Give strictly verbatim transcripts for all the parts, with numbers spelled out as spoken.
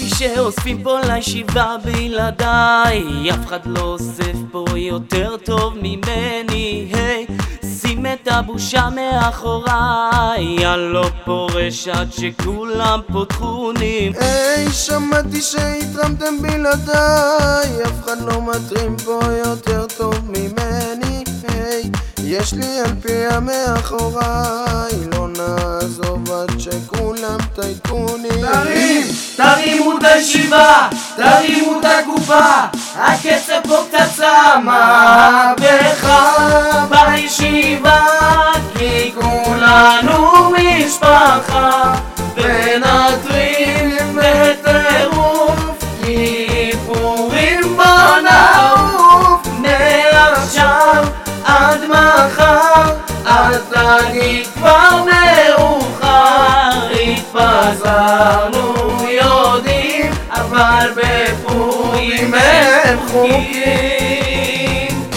ראיתי שאוספים פה לישיבה בלעדיי, אף אחד לא אוסף פה יותר טוב ממני. היי, שים את הבושה מאחוריי, אני לא פורש עד שכולם פה תכונים. היי, שמעתי שהתרמתם בלעדיי, אף אחד לא מטרים פה יותר טוב ממני. היי, יש לי אלפיה מאחוריי, לא נעזוב עד שכולם טייקונים. תרים, תרימו את הישיבה, תרימו את הקופה, הקצב פה קצת שמה בך בישיבה, כי כולנו משפחה ונטרים בטירוף, כיפורים בוא נעוף מעכשיו עד מחר, אל תגיד כבר מאוחר. התפזרנו יודעים, אבל בפורים אין חוקים.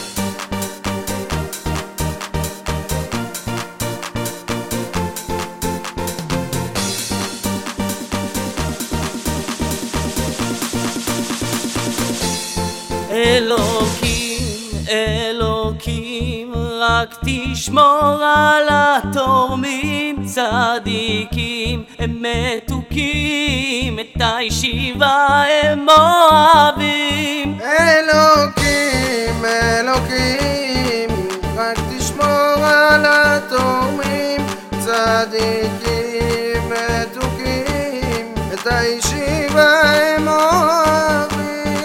אלוקים, אלוקים, רק תשמור על התורמים, צדיקים הם מתוקים, את הישיבה הם אוהבים. אלוקים, אלוקים, רק תשמור על התורמים, צדיקים מתוקים, את הישיבה הם אוהבים.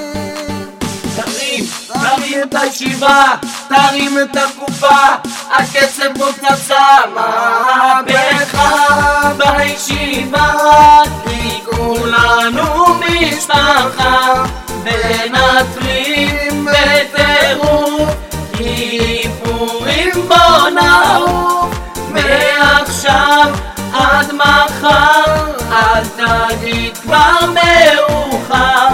תרים, תרים את הישיבה, תרים את הקופה, הקצב פה קצת שמה בך בישיבה, כי כולנו משפחה ונטרים בטירוף, כיפורים בוא נעוף מעכשיו עד מחר, אל תגיד כבר מאוחר.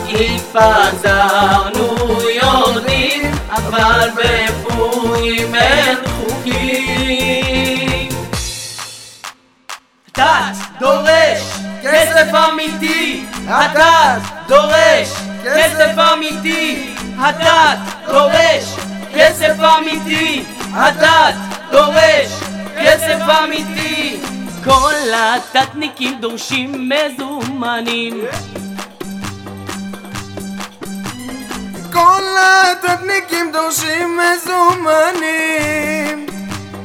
התפזרנו יודעים, אבל בפורים אין חוקים. אתה דורש כסף אמיתי, אתה דורש כסף אמיתי, אתה דורש כסף אמיתי, אתה דורש כסף אמיתי. כל התתניקים דורשים מזומנים, כל התתניקים דורשים מזומנים.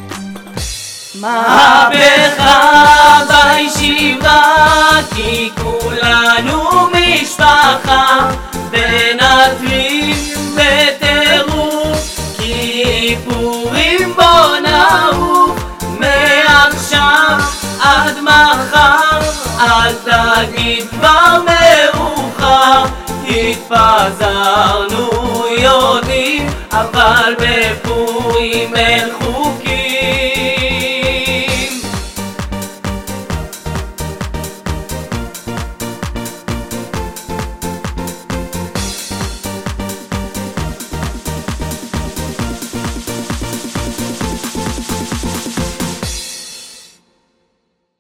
מה בך בישיבה, כי כולנו משפחה ונטרים בטירוף, כיפורים בוא נעוף מעכשיו עד מחר, אל תגיד כבר מאוחר. התפזרנו יודעים, אבל בפורים אין חוקים.